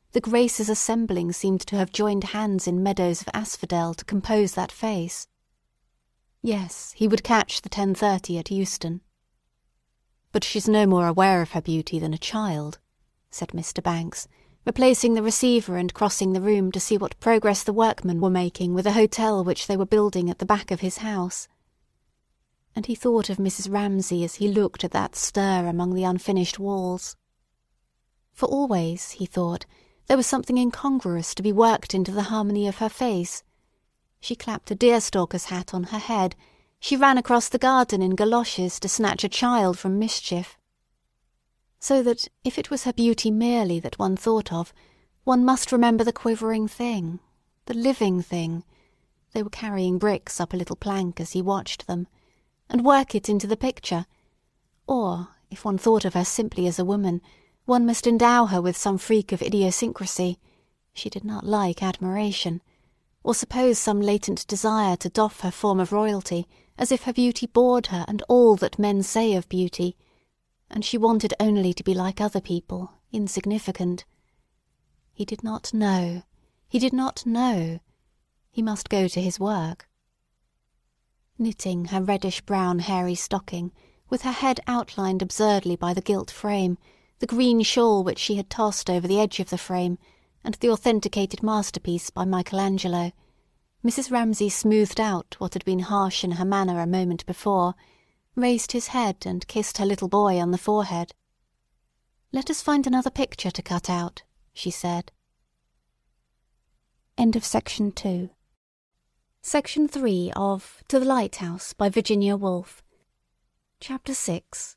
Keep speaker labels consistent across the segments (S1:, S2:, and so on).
S1: The Graces assembling seemed to have joined hands in meadows of asphodel to compose that face. Yes, he would catch the 10:30 at Euston. "But she's no more aware of her beauty than a child," said Mr. Banks, replacing the receiver and crossing the room to see what progress the workmen were making with a hotel which they were building at the back of his house. And he thought of Mrs. Ramsay as he looked at that stir among the unfinished walls. For always, he thought, there was something incongruous to be worked into the harmony of her face. She clapped a deerstalker's hat on her head. She ran across the garden in galoshes to snatch a child from mischief. So that if it was her beauty merely that one thought of, one must remember the quivering thing, the living thing— they were carrying bricks up a little plank as he watched them— and work it into the picture. Or, if one thought of her simply as a woman, one must endow her with some freak of idiosyncrasy— she did not like admiration— or suppose some latent desire to doff her form of royalty, as if her beauty bored her and all that men say of beauty, and she wanted only to be like other people, insignificant. He did not know. He did not know. He must go to his work. Knitting her reddish-brown hairy stocking, with her head outlined absurdly by the gilt frame, the green shawl which she had tossed over the edge of the frame, and the authenticated masterpiece by Michelangelo, Mrs. Ramsay smoothed out what had been harsh in her manner a moment before, raised his head and kissed her little boy on the forehead. "Let us find another picture to cut out," she said. End of Section 2. Section 3 of To the Lighthouse by Virginia Woolf. Chapter 6.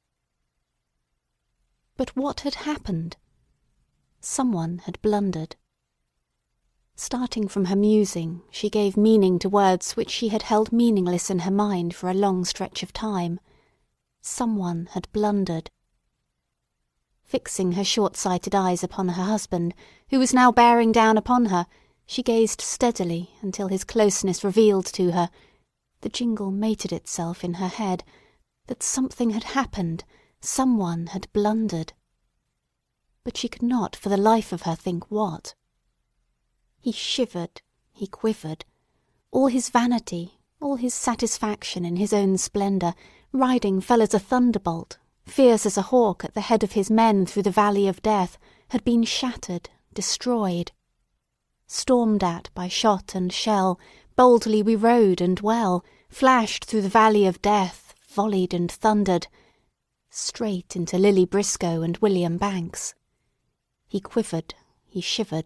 S1: But what had happened? Someone had blundered. Starting from her musing, she gave meaning to words which she had held meaningless in her mind for a long stretch of time. Someone had blundered. Fixing her short-sighted eyes upon her husband, who was now bearing down upon her, she gazed steadily until his closeness revealed to her— the jingle mated itself in her head— that something had happened, someone had blundered. But she could not for the life of her think what. He shivered, he quivered. All his vanity, all his satisfaction in his own splendour, riding fell as a thunderbolt, fierce as a hawk at the head of his men through the valley of death, had been shattered, destroyed. Stormed at by shot and shell, boldly we rode and well, flashed through the valley of death, volleyed and thundered, straight into Lily Briscoe and William Banks. He quivered, he shivered.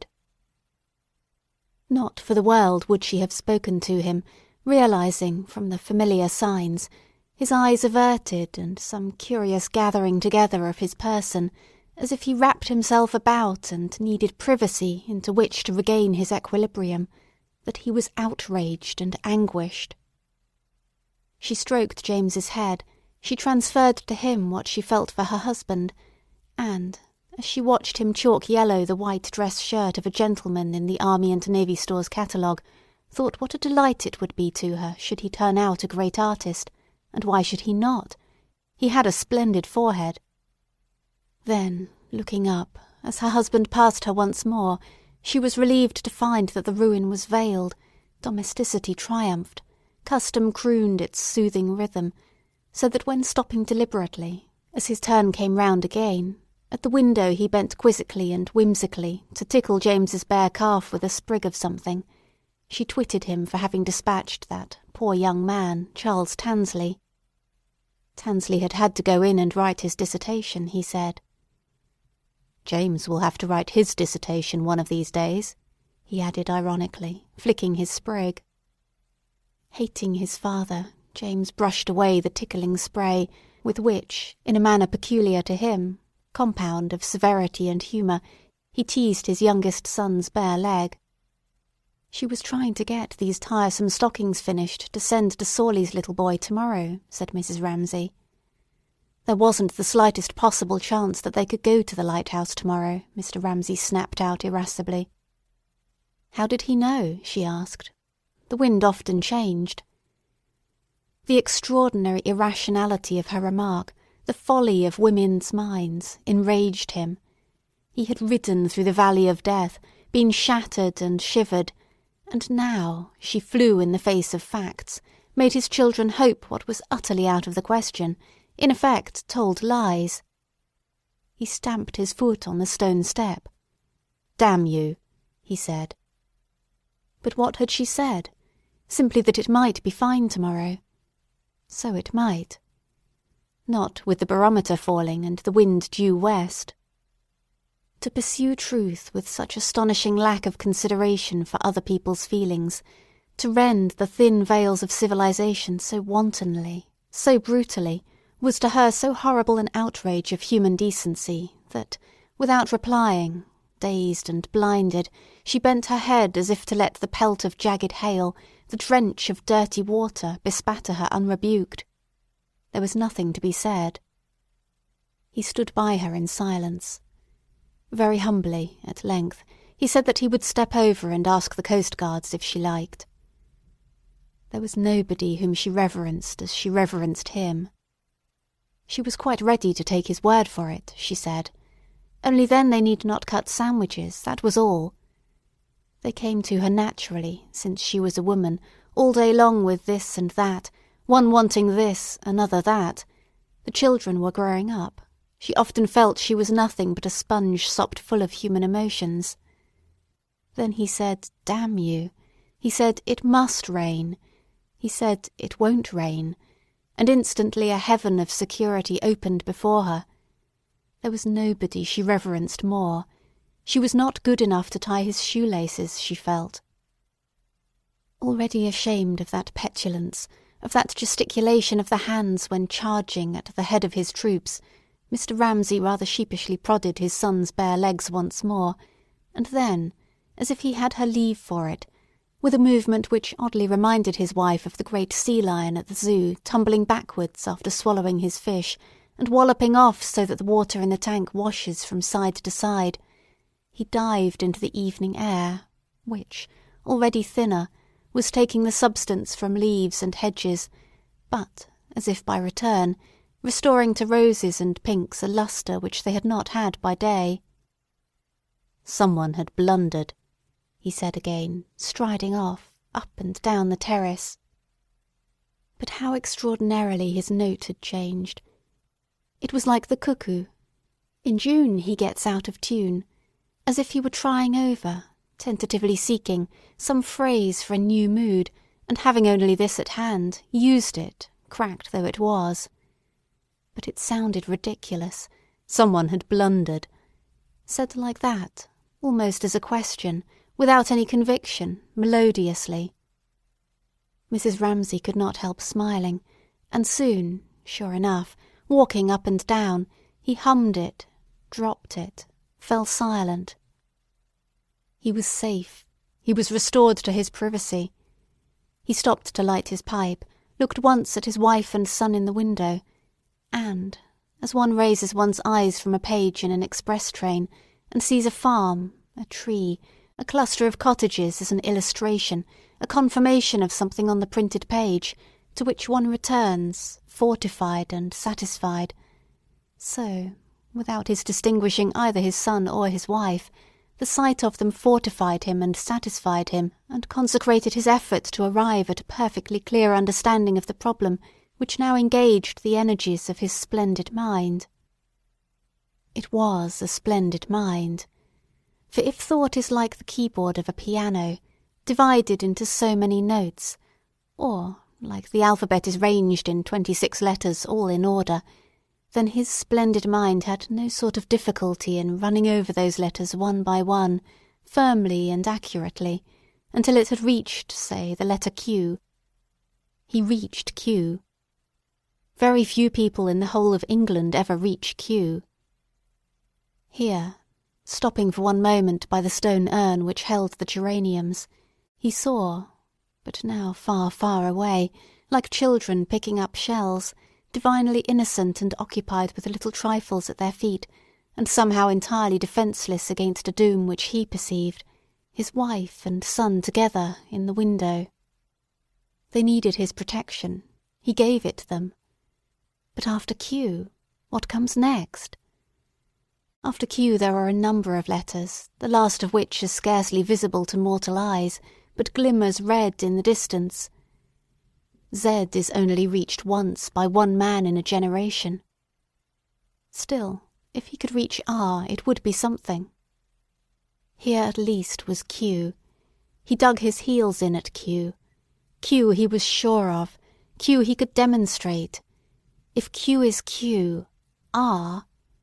S1: Not for the world would she have spoken to him, realizing, from the familiar signs, his eyes averted and some curious gathering together of his person, as if he wrapped himself about and needed privacy into which to regain his equilibrium, that he was outraged and anguished. She stroked James's head, she transferred to him what she felt for her husband, and, as she watched him chalk yellow the white dress shirt of a gentleman in the Army and Navy Store's catalogue, thought what a delight it would be to her should he turn out a great artist, and why should he not? He had a splendid forehead. Then, looking up, as her husband passed her once more, she was relieved to find that the ruin was veiled, domesticity triumphed, custom crooned its soothing rhythm, so that when stopping deliberately, as his turn came round again, at the window he bent quizzically and whimsically to tickle James's bare calf with a sprig of something, she twitted him for having dispatched that poor young man, Charles Tansley. Tansley had had to go in and write his dissertation, he said. "James will have to write his dissertation one of these days," he added ironically, flicking his sprig. Hating his father, James brushed away the tickling spray, with which, in a manner peculiar to him, compound of severity and humour, he teased his youngest son's bare leg. "She was trying to get these tiresome stockings finished to send to Sawley's little boy tomorrow," said Mrs. Ramsay. "There wasn't the slightest possible chance that they could go to the lighthouse tomorrow," Mr. Ramsay snapped out irascibly. "How did he know?" she asked. "The wind often changed." The extraordinary irrationality of her remark, the folly of women's minds, enraged him. He had ridden through the valley of death, been shattered and shivered, and now she flew in the face of facts, made his children hope what was utterly out of the question, in effect told lies. He stamped his foot on the stone step. "Damn you," he said. But what had she said? Simply that it might be fine tomorrow. So it might. Not with the barometer falling and the wind due west. To pursue truth with such astonishing lack of consideration for other people's feelings, to rend the thin veils of civilization so wantonly, so brutally, was to her so horrible an outrage of human decency that, without replying, dazed and blinded, she bent her head as if to let the pelt of jagged hail, the drench of dirty water, bespatter her unrebuked. There was nothing to be said. He stood by her in silence. Very humbly, at length, he said that he would step over and ask the coastguards if she liked. There was nobody whom she reverenced as she reverenced him. She was quite ready to take his word for it, she said. Only then they need not cut sandwiches, that was all. They came to her naturally, since she was a woman, all day long with this and that, one wanting this, another that. The children were growing up. She often felt she was nothing but a sponge sopped full of human emotions. Then he said, "Damn you." He said, "It must rain." He said, "It won't rain." And instantly a heaven of security opened before her. There was nobody she reverenced more. She was not good enough to tie his shoelaces, she felt. Already ashamed of that petulance, of that gesticulation of the hands when charging at the head of his troops, Mr. Ramsay rather sheepishly prodded his son's bare legs once more, and then, as if he had her leave for it, with a movement which oddly reminded his wife of the great sea lion at the zoo tumbling backwards after swallowing his fish, and walloping off so that the water in the tank washes from side to side, he dived into the evening air, which, already thinner, was taking the substance from leaves and hedges, but, as if by return, restoring to roses and pinks a lustre which they had not had by day. "Someone had blundered," he said again, striding off, up and down the terrace. But how extraordinarily his note had changed. It was like the cuckoo. In June he gets out of tune, as if he were trying over, tentatively seeking, some phrase for a new mood, and having only this at hand, used it, cracked though it was. But it sounded ridiculous. Someone had blundered. Said like that, almost as a question, without any conviction, melodiously. Mrs. Ramsay could not help smiling, and soon, sure enough, walking up and down, he hummed it, dropped it, fell silent. He was safe. He was restored to his privacy. He stopped to light his pipe, looked once at his wife and son in the window, and, as one raises one's eyes from a page in an express train and sees a farm, a tree, a cluster of cottages as an illustration, a confirmation of something on the printed page, to which one returns, fortified and satisfied, so, without his distinguishing either his son or his wife, the sight of them fortified him and satisfied him, and consecrated his effort to arrive at a perfectly clear understanding of the problem which now engaged the energies of his splendid mind. It was a splendid mind. For if thought is like the keyboard of a piano, divided into so many notes, or, like the alphabet is ranged in 26 letters all in order, then his splendid mind had no sort of difficulty in running over those letters one by one, firmly and accurately, until it had reached, say, the letter Q. He reached Q. Very few people in the whole of England ever reach Q. Here, stopping for one moment by the stone urn which held the geraniums, he saw, but now far, far away, like children picking up shells, divinely innocent and occupied with the little trifles at their feet, and somehow entirely defenceless against a doom which he perceived, his wife and son together in the window. They needed his protection. He gave it them. But after Q, what comes next? After Q there are a number of letters, the last of which is scarcely visible to mortal eyes, but glimmers red in the distance. Z is only reached once by one man in a generation. Still, if he could reach R, it would be something. Here at least was Q. He dug his heels in at Q. Q he was sure of. Q he could demonstrate. If Q is Q, R...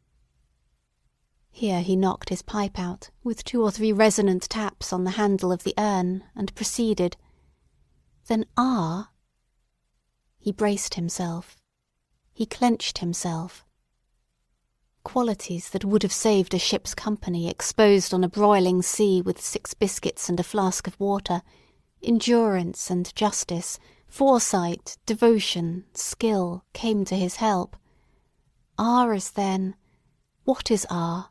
S1: Here he knocked his pipe out, with 2 or 3 resonant taps on the handle of the urn, and proceeded. Then R... He braced himself. He clenched himself. Qualities that would have saved a ship's company exposed on a broiling sea with 6 biscuits and a flask of water, endurance and justice, foresight, devotion, skill, came to his help. R is then... What is R?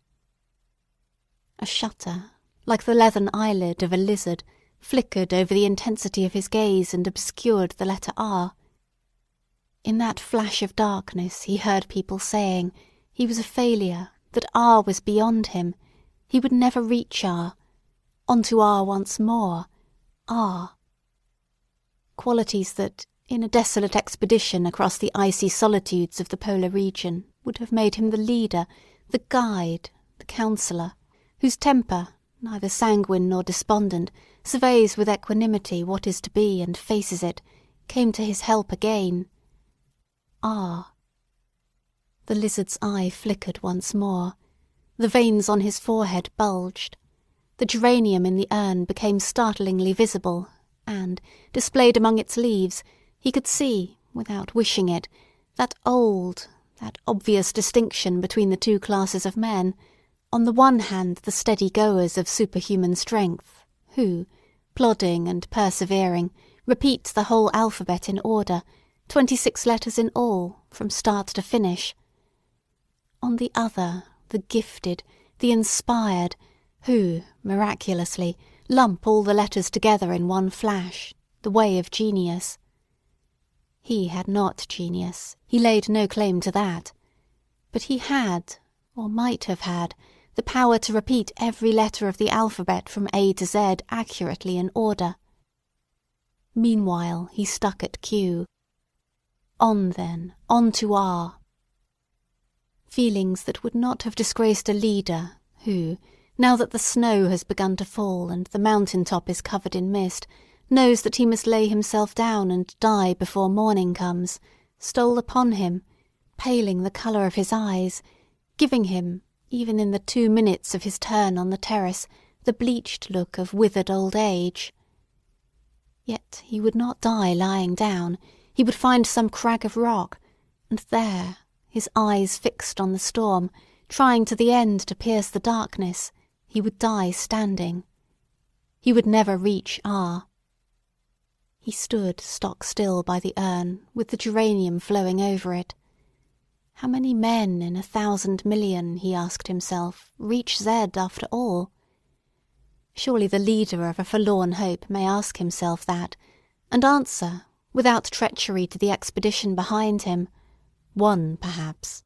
S1: A shutter, like the leathern eyelid of a lizard, flickered over the intensity of his gaze and obscured the letter R. In that flash of darkness he heard people saying he was a failure, that R was beyond him. He would never reach R. On to R once more. R. Qualities that, in a desolate expedition across the icy solitudes of the polar region, would have made him the leader, the guide, the counsellor, whose temper, neither sanguine nor despondent, surveys with equanimity what is to be and faces it, came to his help again. R. The lizard's eye flickered once more. The veins on his forehead bulged. The geranium in the urn became startlingly visible, and, displayed among its leaves, he could see, without wishing it, that obvious distinction between the 2 classes of men, on the one hand the steady goers of superhuman strength, who, plodding and persevering, repeat the whole alphabet in order, 26 letters in all, from start to finish. On the other, the gifted, the inspired, who, miraculously, lump all the letters together in one flash, the way of genius. He had not genius, he laid no claim to that. But he had, or might have had, the power to repeat every letter of the alphabet from A to Z accurately in order. Meanwhile he stuck at Q. On then, on to R. Feelings that would not have disgraced a leader who, now that the snow has begun to fall and the mountain-top is covered in mist, knows that he must lay himself down and die before morning comes, stole upon him, paling the colour of his eyes, giving him, even in the 2 minutes of his turn on the terrace, the bleached look of withered old age. Yet he would not die lying down. He would find some crag of rock, and there, his eyes fixed on the storm, trying to the end to pierce the darkness, he would die standing. He would never reach R. He stood stock still by the urn, with the geranium flowing over it. How many men in 1,000 million, he asked himself, reach Z after all? Surely the leader of a forlorn hope may ask himself that, and answer, without treachery to the expedition behind him, 1 perhaps.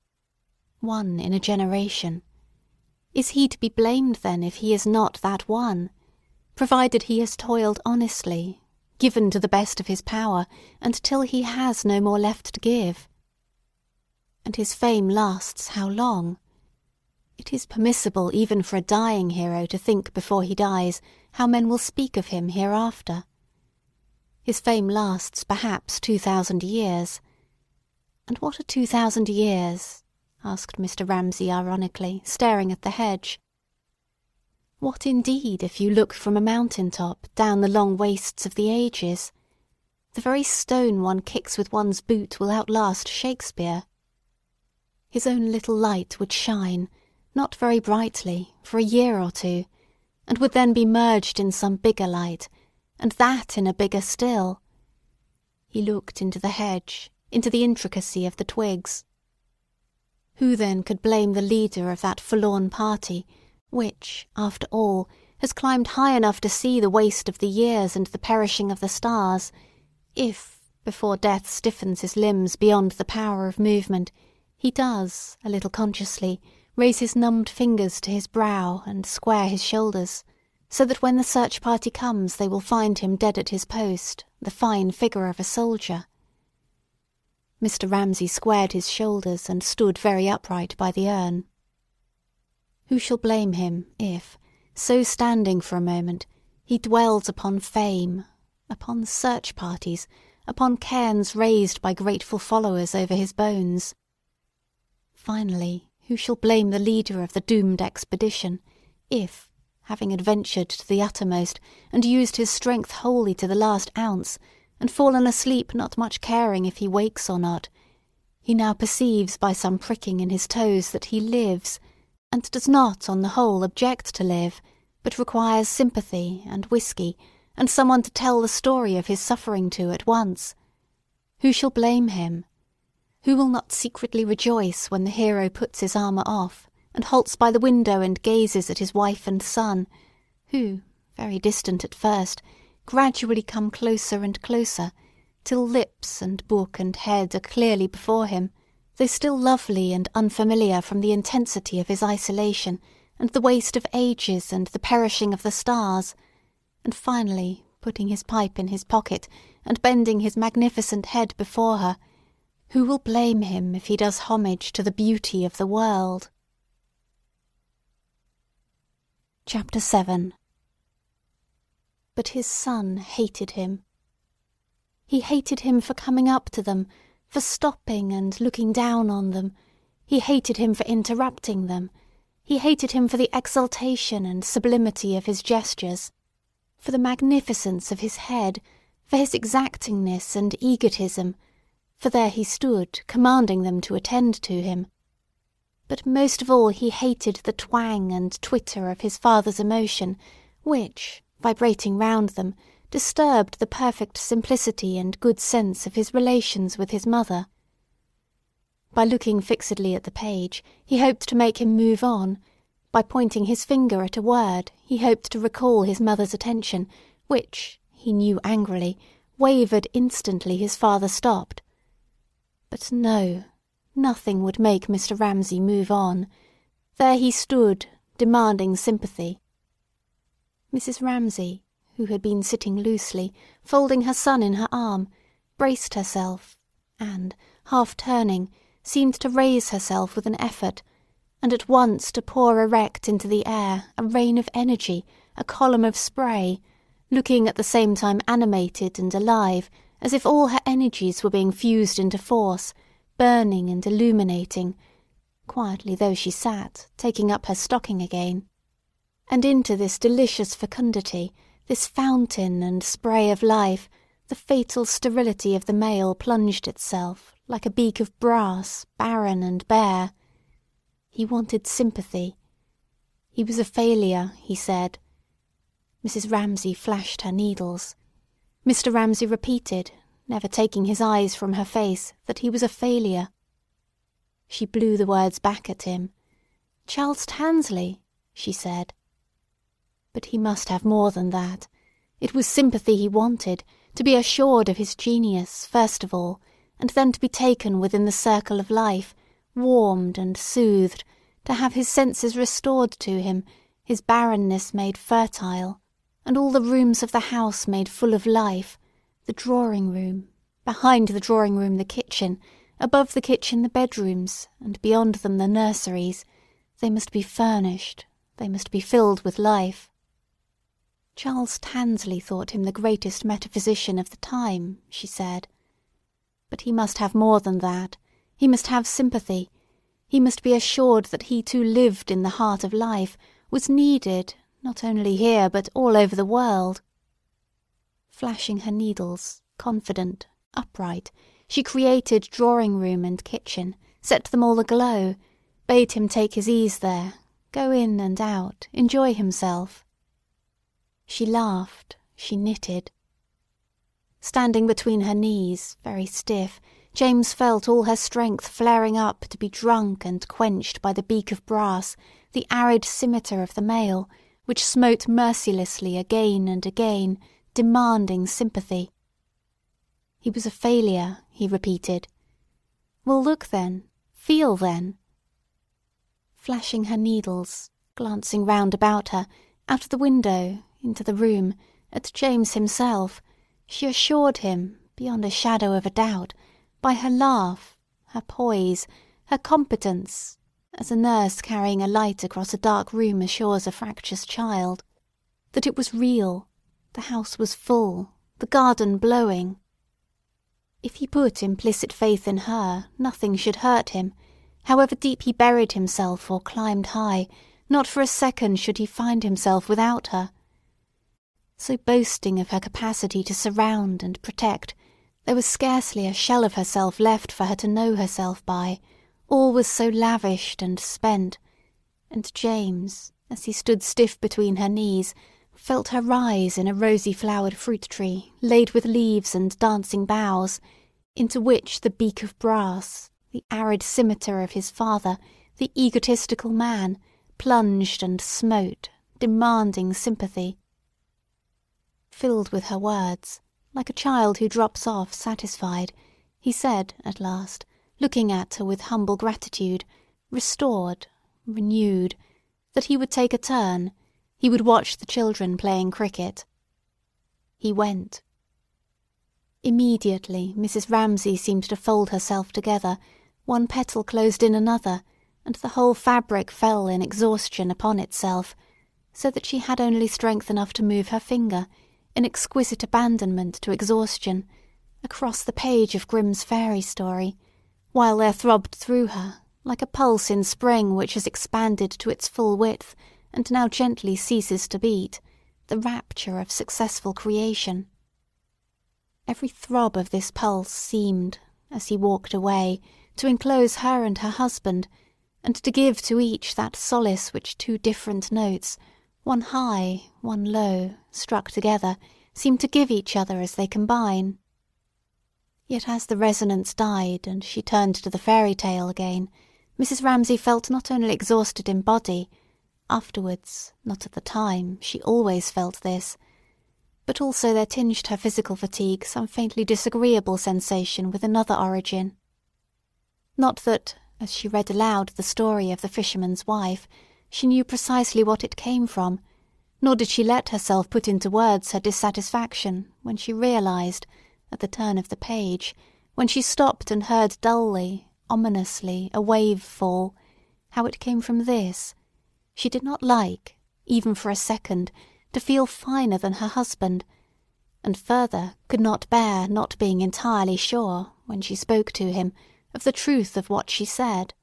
S1: 1 in a generation. Is he to be blamed then if he is not that 1, provided he has toiled honestly, given to the best of his power, until he has no more left to give? And his fame lasts how long? It is permissible even for a dying hero to think before he dies how men will speak of him hereafter. His fame lasts perhaps 2,000 years. And what are 2,000 years? Asked Mr. Ramsay ironically, staring at the hedge. What indeed if you look from a mountain-top down the long wastes of the ages? The very stone one kicks with one's boot will outlast Shakespeare. His own little light would shine, not very brightly, for a year or 2, and would then be merged in some bigger light, and that in a bigger still. He looked into the hedge, into the intricacy of the twigs. Who then could blame the leader of that forlorn party, which, after all, has climbed high enough to see the waste of the years and the perishing of the stars, if, before death stiffens his limbs beyond the power of movement, he does, a little consciously, raise his numbed fingers to his brow and square his shoulders, so that when the search party comes they will find him dead at his post, the fine figure of a soldier. Mr. Ramsay squared his shoulders and stood very upright by the urn. Who shall blame him if, so standing for a moment, he dwells upon fame, upon search parties, upon cairns raised by grateful followers over his bones? Finally, who shall blame the leader of the doomed expedition, if, having adventured to the uttermost, and used his strength wholly to the last ounce, and fallen asleep not much caring if he wakes or not, he now perceives by some pricking in his toes that he lives, and does not on the whole object to live, but requires sympathy and whisky, and someone to tell the story of his suffering to at once? Who shall blame him? Who will not secretly rejoice when the hero puts his armour off, and halts by the window and gazes at his wife and son, who, very distant at first, gradually come closer and closer, till lips and book and head are clearly before him, though still lovely and unfamiliar from the intensity of his isolation, and the waste of ages and the perishing of the stars, and finally, putting his pipe in his pocket and bending his magnificent head before her, who will blame him if he does homage to the beauty of the world? Chapter 7. But his son hated him. He hated him for coming up to them, for stopping and looking down on them. He hated him for interrupting them. He hated him for the exaltation and sublimity of his gestures, for the magnificence of his head, for his exactingness and egotism, for there he stood, commanding them to attend to him. But most of all he hated the twang and twitter of his father's emotion, which, vibrating round them, disturbed the perfect simplicity and good sense of his relations with his mother. By looking fixedly at the page, he hoped to make him move on. By pointing his finger at a word, he hoped to recall his mother's attention, which, he knew angrily, wavered instantly his father stopped. But no, nothing would make Mr. Ramsay move on. There he stood, demanding sympathy. Mrs. Ramsay, who had been sitting loosely, folding her son in her arm, braced herself, and, half turning, seemed to raise herself with an effort, and at once to pour erect into the air a rain of energy, a column of spray, looking at the same time animated and alive, as if all her energies were being fused into force, burning and illuminating, quietly though she sat, taking up her stocking again. And into this delicious fecundity, this fountain and spray of life, the fatal sterility of the male plunged itself, like a beak of brass, barren and bare. He wanted sympathy. He was a failure, he said. Mrs. Ramsay flashed her needles. Mr. Ramsay repeated, never taking his eyes from her face, that he was a failure. She blew the words back at him. "Charles Tansley," she said. But he must have more than that. It was sympathy he wanted, to be assured of his genius, first of all, and then to be taken within the circle of life, warmed and soothed, to have his senses restored to him, his barrenness made fertile, and all the rooms of the house made full of life, the drawing-room, behind the drawing-room the kitchen, above the kitchen the bedrooms, and beyond them the nurseries. They must be furnished, they must be filled with life. Charles Tansley thought him the greatest metaphysician of the time, she said. But he must have more than that. He must have sympathy. He must be assured that he too lived in the heart of life, was needed, not only here, but all over the world. Flashing her needles, confident, upright, she created drawing-room and kitchen, set them all aglow, bade him take his ease there, go in and out, enjoy himself. She laughed, she knitted. Standing between her knees, very stiff, James felt all her strength flaring up to be drunk and quenched by the beak of brass, the arid scimitar of the male, which smote mercilessly again and again, demanding sympathy. He was a failure, he repeated. Well, look then, feel then. flashing her needles, glancing round about her, out of the window, into the room, at James himself, she assured him, beyond a shadow of a doubt, by her laugh, her poise, her competence, as a nurse carrying a light across a dark room assures a fractious child, that it was real, the house was full, the garden blowing. If he put implicit faith in her, nothing should hurt him. However deep he buried himself or climbed high, not for a second should he find himself without her. So boasting of her capacity to surround and protect, there was scarcely a shell of herself left for her to know herself by. All was so lavished and spent, and James, as he stood stiff between her knees, felt her rise in a rosy-flowered fruit tree laid with leaves and dancing boughs, into which the beak of brass, the arid scimitar of his father, the egotistical man, plunged and smote, demanding sympathy. Filled with her words, like a child who drops off satisfied, he said at last, looking at her with humble gratitude, restored, renewed, that he would take a turn, he would watch the children playing cricket. He went. Immediately Mrs. Ramsay seemed to fold herself together, one petal closed in another, and the whole fabric fell in exhaustion upon itself, so that she had only strength enough to move her finger, in exquisite abandonment to exhaustion, across the page of Grimm's fairy story, while there throbbed through her, like a pulse in spring which has expanded to its full width and now gently ceases to beat, the rapture of successful creation. Every throb of this pulse seemed, as he walked away, to enclose her and her husband, and to give to each that solace which two different notes, one high, one low, struck together, seem to give each other as they combine. Yet as the resonance died and she turned to the fairy tale again, Mrs. Ramsay felt not only exhausted in body, afterwards, not at the time, she always felt this, but also there tinged her physical fatigue some faintly disagreeable sensation with another origin. Not that, as she read aloud the story of the fisherman's wife, she knew precisely what it came from, nor did she let herself put into words her dissatisfaction when she realized, at the turn of the page, when she stopped and heard dully, ominously, a wave fall, how it came from this. She did not like, even for a second, to feel finer than her husband, and further could not bear not being entirely sure, when she spoke to him, of the truth of what she said.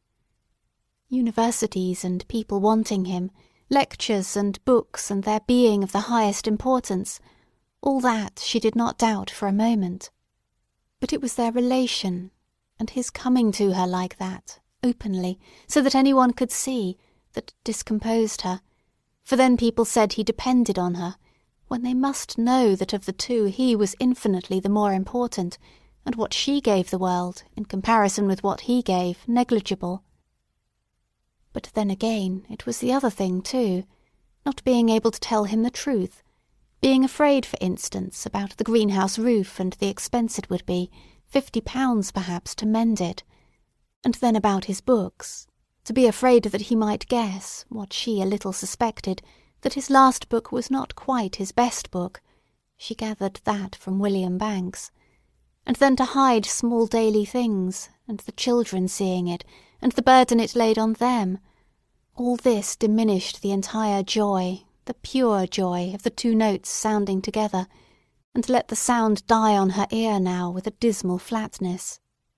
S1: Universities and people wanting him, lectures and books and their being of the highest importance, all that she did not doubt for a moment. But it was their relation, and his coming to her like that, openly, so that anyone could see, that discomposed her, for then people said he depended on her, when they must know that of the two he was infinitely the more important, and what she gave the world, in comparison with what he gave, negligible. But then again, it was the other thing too, not being able to tell him the truth, being afraid, for instance, about the greenhouse roof and the expense it would be, £50 perhaps, to mend it, and then about his books, to be afraid that he might guess, what she a little suspected, that his last book was not quite his best book. She gathered that from William Banks. And then to hide small daily things, and the children seeing it, and the burden it laid on them. All this diminished the entire joy, the pure joy of the two notes sounding together, and let the sound die on her ear now with a dismal flatness.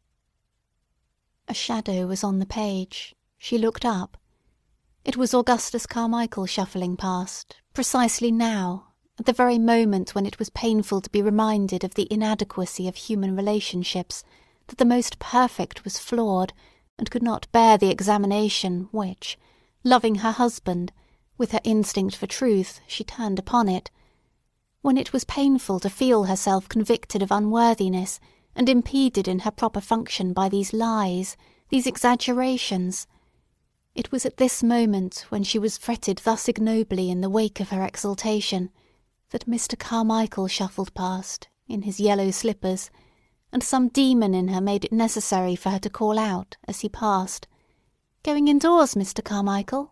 S1: A shadow was on the page. She looked up. It was Augustus Carmichael shuffling past, precisely now, at the very moment when it was painful to be reminded of the inadequacy of human relationships, that the most perfect was flawed, and could not bear the examination which, loving her husband, with her instinct for truth, she turned upon it, when it was painful to feel herself convicted of unworthiness, and impeded in her proper function by these lies, these exaggerations. It was at this moment, when she was fretted thus ignobly in the wake of her exultation, that Mr. Carmichael shuffled past, in his yellow slippers, and some demon in her made it necessary for her to call out, as he passed, Going indoors, Mr. Carmichael?"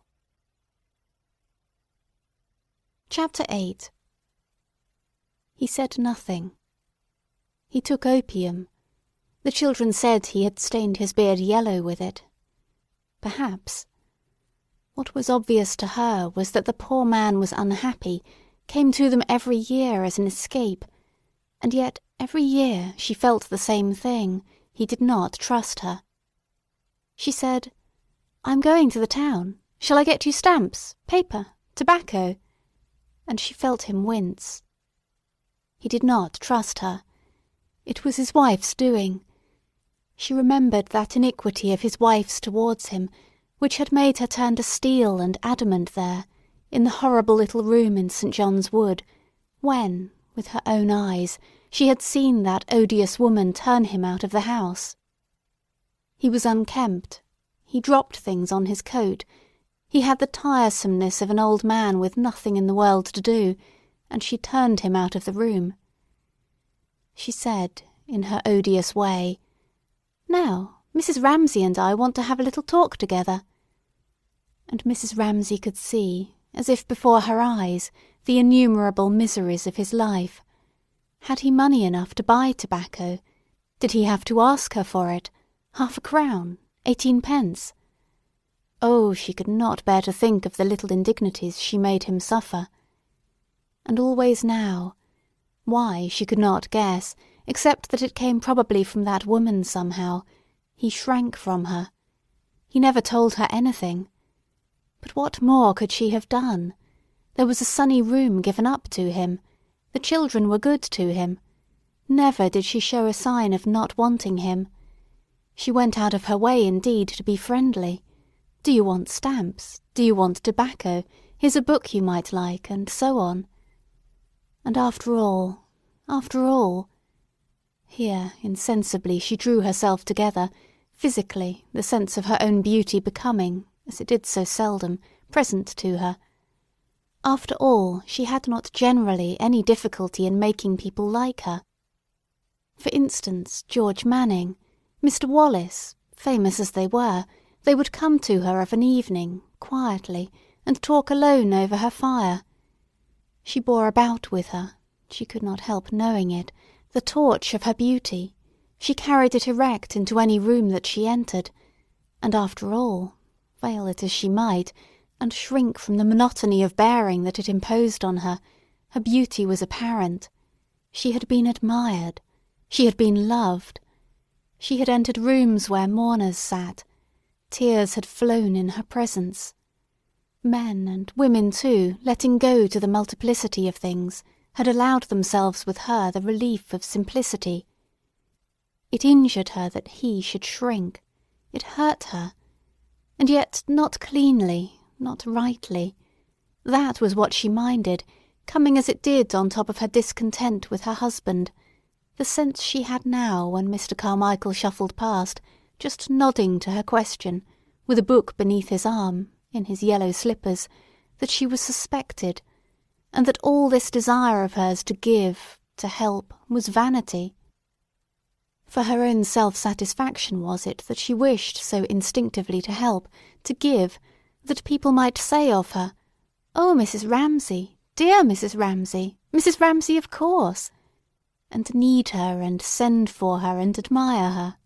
S1: Chapter 8. He said nothing. He took opium. The children said he had stained his beard yellow with it. Perhaps. What was obvious to her was that the poor man was unhappy, came to them every year as an escape, and yet every year she felt the same thing. He did not trust her. She said, "I'm going to the town. Shall I get you stamps, paper, tobacco?" And she felt him wince. He did not trust her. It was his wife's doing. She remembered that iniquity of his wife's towards him, which had made her turn to steel and adamant there, in the horrible little room in St. John's Wood, when, with her own eyes, she had seen that odious woman turn him out of the house. He was unkempt. He dropped things on his coat. He had the tiresomeness of an old man with nothing in the world to do, and she turned him out of the room. She said, in her odious way, "Now, Mrs. Ramsay and I want to have a little talk together." And Mrs. Ramsay could see, as if before her eyes, the innumerable miseries of his life. Had he money enough to buy tobacco? Did he have to ask her for it? 1/2 crown? 18 pence? Oh, she could not bear to think of the little indignities she made him suffer. And always now, why she could not guess, except that it came probably from that woman somehow, he shrank from her. He never told her anything. But what more could she have done? There was a sunny room given up to him. The children were good to him. Never did she show a sign of not wanting him. She went out of her way indeed to be friendly. "Do you want stamps? Do you want tobacco? Here's a book you might like," and so on. And after all, here insensibly she drew herself together, physically, the sense of her own beauty becoming, as it did so seldom, present to her. After all, she had not generally any difficulty in making people like her. For instance, George Manning, Mr. Wallace, famous as they were, they would come to her of an evening, quietly, and talk alone over her fire. She bore about with her, she could not help knowing it, the torch of her beauty. She carried it erect into any room that she entered, and after all, veil it as she might, and shrink from the monotony of bearing that it imposed on her, her beauty was apparent. She had been admired. She had been loved. She had entered rooms where mourners sat. Tears had flown in her presence. Men and women, too, letting go to the multiplicity of things, had allowed themselves with her the relief of simplicity. It injured her that he should shrink. It hurt her. And yet not cleanly, not rightly. That was what she minded, coming as it did on top of her discontent with her husband, the sense she had now when Mr. Carmichael shuffled past, just nodding to her question, with a book beneath his arm, in his yellow slippers, that she was suspected, and that all this desire of hers to give, to help, was vanity. For her own self-satisfaction was it that she wished so instinctively to help, to give, that people might say of her, "Oh, Mrs. Ramsay, dear Mrs. Ramsay, Mrs. Ramsay of course," and need her and send for her and admire her.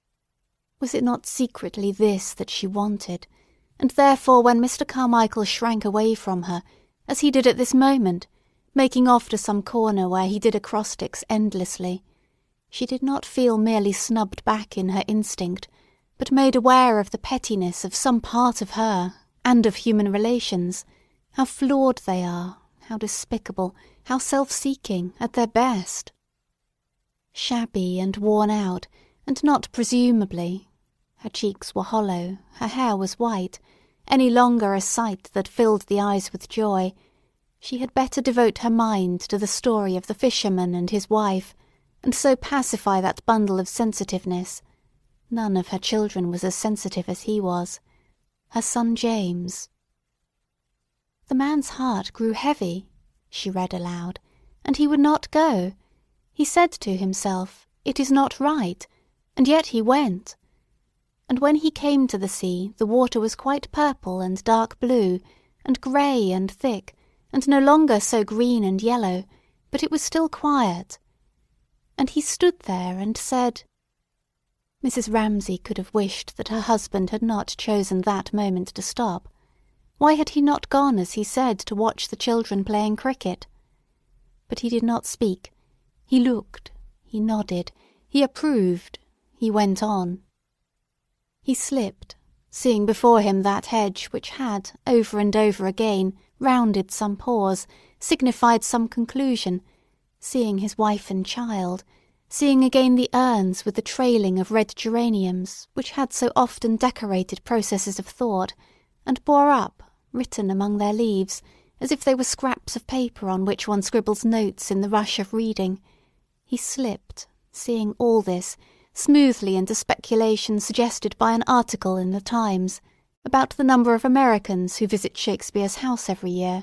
S1: Was it not secretly this that she wanted, and therefore when Mr. Carmichael shrank away from her, as he did at this moment, making off to some corner where he did acrostics endlessly, she did not feel merely snubbed back in her instinct, but made aware of the pettiness of some part of her, and of human relations, how flawed they are, how despicable, how self-seeking, at their best. Shabby and worn out, and not presumably, her cheeks were hollow, her hair was white, any longer a sight that filled the eyes with joy, she had better devote her mind to the story of the fisherman and his wife, and so pacify that bundle of sensitiveness. None of her children was as sensitive as he was. Her son James. "The man's heart grew heavy," she read aloud, "and he would not go. He said to himself, 'It is not right,' and yet he went. and when he came to the sea the water was quite purple and dark blue, and grey and thick, and no longer so green and yellow, but it was still quiet. And he stood there and said— Mrs. Ramsay could have wished that her husband had not chosen that moment to stop. Why had he not gone, as he said, to watch the children playing cricket? But he did not speak. He looked, he nodded, he approved, he went on. He slipped, seeing before him that hedge which had, over and over again, rounded some pause, signified some conclusion, seeing his wife and child, seeing again the urns with the trailing of red geraniums which had so often decorated processes of thought, and bore up, written among their leaves, as if they were scraps of paper on which one scribbles notes in the rush of reading. He slipped, seeing all this, smoothly into speculation suggested by an article in the Times about the number of Americans who visit Shakespeare's house every year.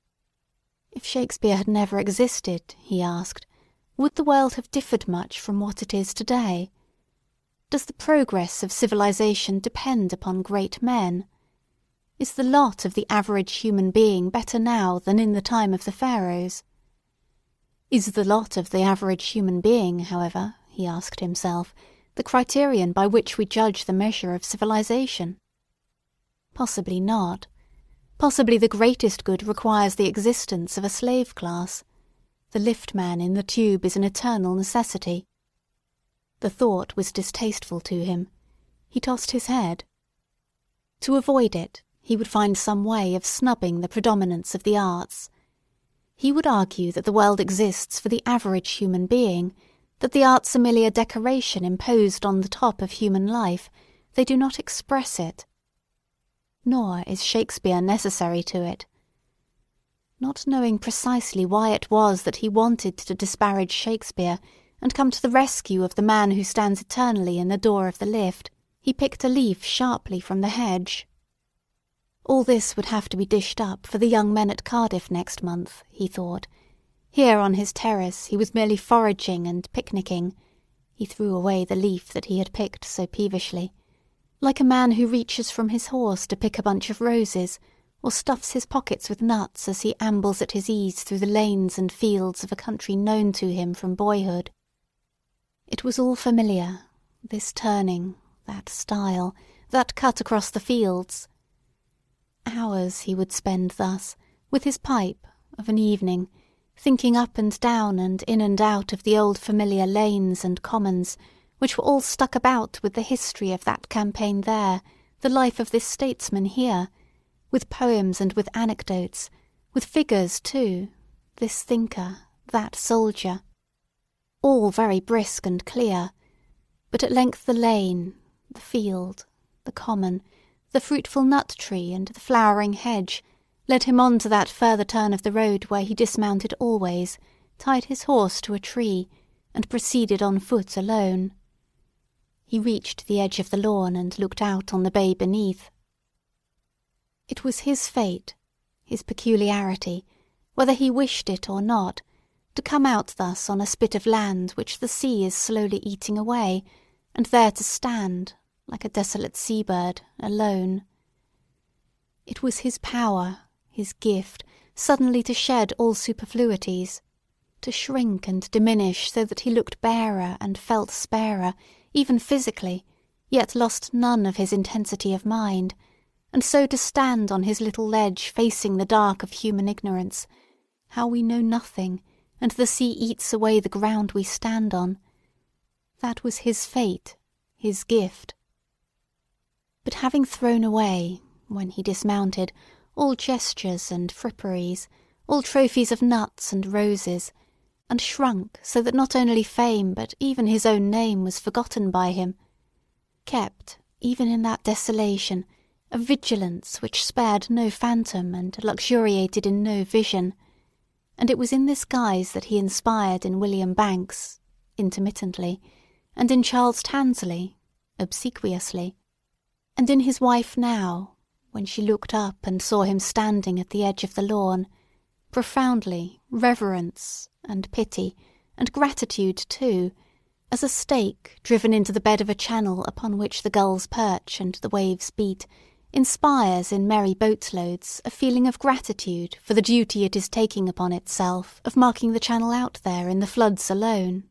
S1: If Shakespeare had never existed, he asked, would the world have differed much from what it is today? Does the progress of civilization depend upon great men? Is the lot of the average human being better now than in the time of the pharaohs? Is the lot of the average human being, however, he asked himself, the criterion by which we judge the measure of civilization? Possibly not. Possibly the greatest good requires the existence of a slave class. The lift-man in the tube is an eternal necessity. The thought was distasteful to him. He tossed his head. To avoid it, he would find some way of snubbing the predominance of the arts. He would argue that the world exists for the average human being, that the arts are merely a decoration imposed on the top of human life. They do not express it. Nor is Shakespeare necessary to it. Not knowing precisely why it was that he wanted to disparage Shakespeare and come to the rescue of the man who stands eternally in the door of the lift, he picked a leaf sharply from the hedge. All this would have to be dished up for the young men at Cardiff next month, he thought. Here on his terrace he was merely foraging and picnicking. He threw away the leaf that he had picked so peevishly, like a man who reaches from his horse to pick a bunch of roses, or stuffs his pockets with nuts as he ambles at his ease through the lanes and fields of a country known to him from boyhood. It was all familiar, this turning, that stile, that cut across the fields. Hours he would spend thus, with his pipe, of an evening, thinking up and down and in and out of the old familiar lanes and commons, which were all stuck about with the history of that campaign there, the life of this statesman here, with poems and with anecdotes, with figures too, this thinker, that soldier. All very brisk and clear, but at length the lane, the field, the common, the fruitful nut-tree and the flowering hedge led him on to that further turn of the road where he dismounted always, tied his horse to a tree, and proceeded on foot alone. He reached the edge of the lawn and looked out on the bay beneath. It was his fate, his peculiarity, whether he wished it or not, to come out thus on a spit of land which the sea is slowly eating away, and there to stand, like a desolate sea-bird, alone. It was his power, his gift, suddenly to shed all superfluities, to shrink and diminish so that he looked barer and felt sparer, even physically, yet lost none of his intensity of mind, and so to stand on his little ledge facing the dark of human ignorance, how we know nothing, and the sea eats away the ground we stand on. That was his fate, his gift. But having thrown away, when he dismounted, all gestures and fripperies, all trophies of nuts and roses, and shrunk so that not only fame but even his own name was forgotten by him, kept, even in that desolation, a vigilance which spared no phantom and luxuriated in no vision, and it was in this guise that he inspired in William Banks, intermittently, and in Charles Tansley, obsequiously, and in his wife now, when she looked up and saw him standing at the edge of the lawn, profoundly, reverence, and pity, and gratitude too, as a stake driven into the bed of a channel upon which the gulls perch and the waves beat inspires in merry boatloads a feeling of gratitude for the duty it is taking upon itself of marking the channel out there in the floods alone.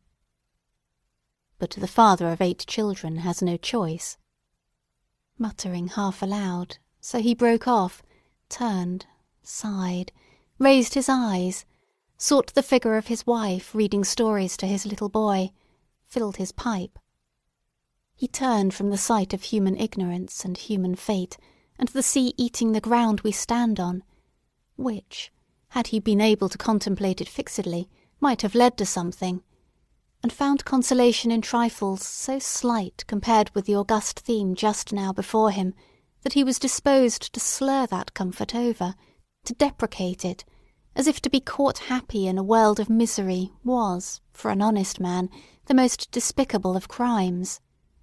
S1: But the father of 8 children has no choice. Muttering half aloud, so he broke off, turned, sighed, raised his eyes, sought the figure of his wife reading stories to his little boy, filled his pipe. He turned from the sight of human ignorance and human fate, and the sea eating the ground we stand on, which, had he been able to contemplate it fixedly, might have led to something, and found consolation in trifles so slight compared with the august theme just now before him that he was disposed to slur that comfort over, to deprecate it, as if to be caught happy in a world of misery was, for an honest man, the most despicable of crimes.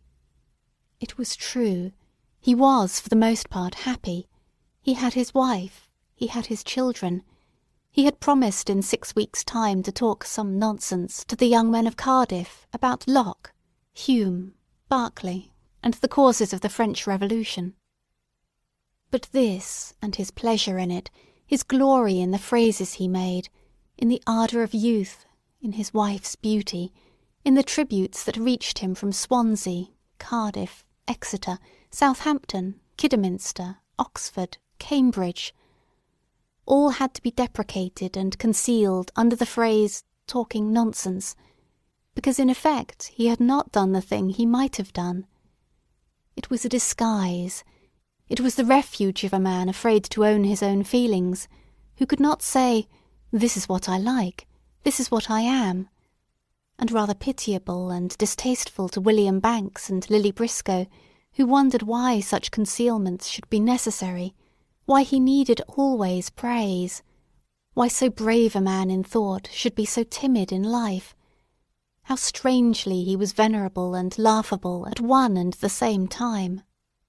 S1: It was true. He was, for the most part, happy. He had his wife. He had his children. He had promised in 6 weeks' time to talk some nonsense to the young men of Cardiff about Locke, Hume, Berkeley, and the causes of the French Revolution. But this, and his pleasure in it, his glory in the phrases he made, in the ardour of youth, in his wife's beauty, in the tributes that reached him from Swansea, Cardiff, Exeter, Southampton, Kidderminster, Oxford, Cambridge, all had to be deprecated and concealed under the phrase talking nonsense, because in effect he had not done the thing he might have done. It was a disguise. It was the refuge of a man afraid to own his own feelings, who could not say, "This is what I like, this is what I am," and rather pitiable and distasteful to William Banks and Lily Briscoe, who wondered why such concealments should be necessary, why he needed always praise, why so brave a man in thought should be so timid in life, how strangely he was venerable and laughable at one and the same time.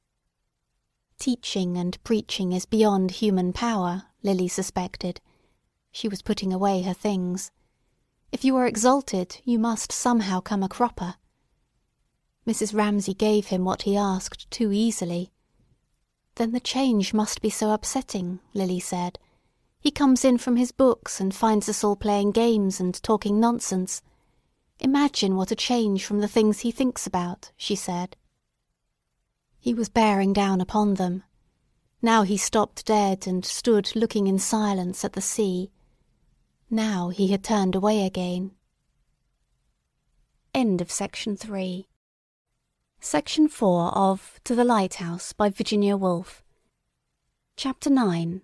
S1: Teaching and preaching is beyond human power, Lily suspected. She was putting away her things. If you are exalted, you must somehow come a cropper. Mrs. Ramsay gave him what he asked too easily. Then the change must be so upsetting, Lily said. He comes in from his books and finds us all playing games and talking nonsense. Imagine what a change from the things he thinks about, she said. He was bearing down upon them. Now he stopped dead and stood looking in silence at the sea. Now he had turned away again. End of Section 3. Section 4 of To the Lighthouse by Virginia Woolf. Chapter 9.